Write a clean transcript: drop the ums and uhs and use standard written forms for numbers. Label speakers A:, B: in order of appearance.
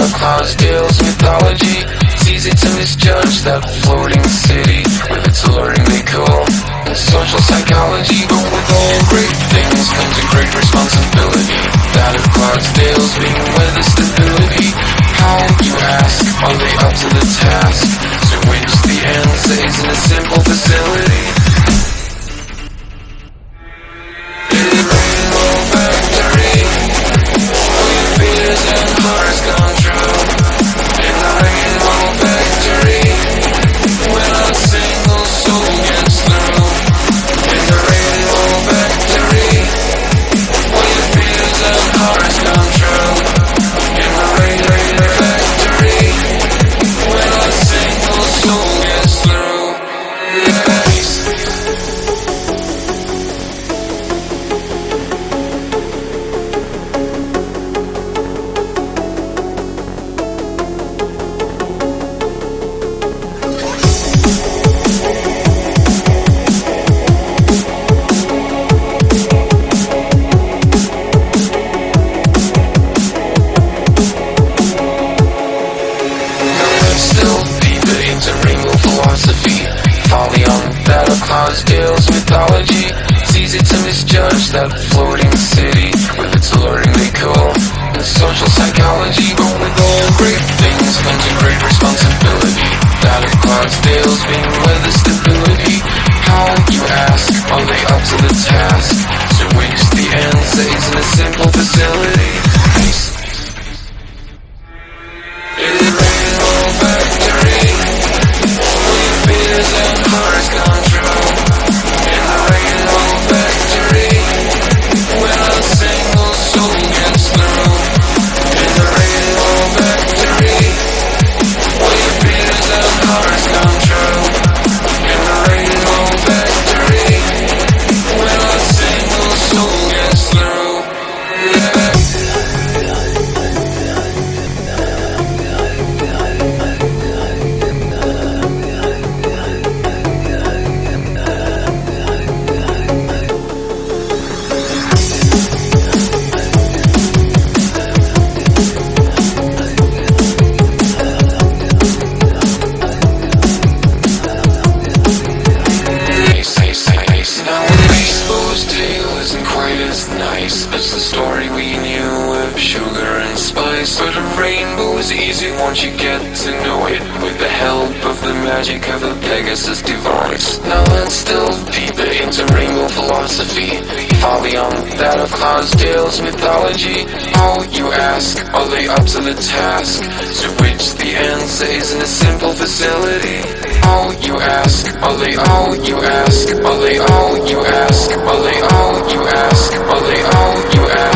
A: of Clydesdale's mythology. It's easy to misjudge that floating city with its alluringly cool social psychology. But with all great things comes a great responsibility, that of Clydesdale's being weather stability. How, you ask, are they up to the task to which the answer is in a simple facility? In the Rainbow Factory, all your fears and hearts gone true. In the Rainbow Factory, when a single soul gets through. In the Rainbow Factory, all your fears and hearts gone true. In the Rainbow Factory, when a single soul gets through. Yes. Clydesdale's mythology. It's easy to misjudge that floating city with its alluringly cool social psychology. But with all great things comes a great responsibility, that of Clydesdale's being weather stability. How, you ask, are they up to the task to which the answer is in a simple facility? In the Rainbow Factory, all your fears and hearts gone true. In the Rainbow Factory, when a single soul gets through. In the Rainbow Factory, all your fears and hearts gone true. In the Rainbow Factory, when a single soul gets through. Yeah. It's the story we knew of sugar and spice, but a rainbow is easy once you get to know it, with the help of the magic of a Pegasus device. Now let's delve deeper into rainbow philosophy, far beyond that of Clydesdale's mythology. How, you ask, are they up to the task to which the answer is in a simple facility? How, you ask, are they all you ask, are they all you ask, are they all you ask, are they all you ask?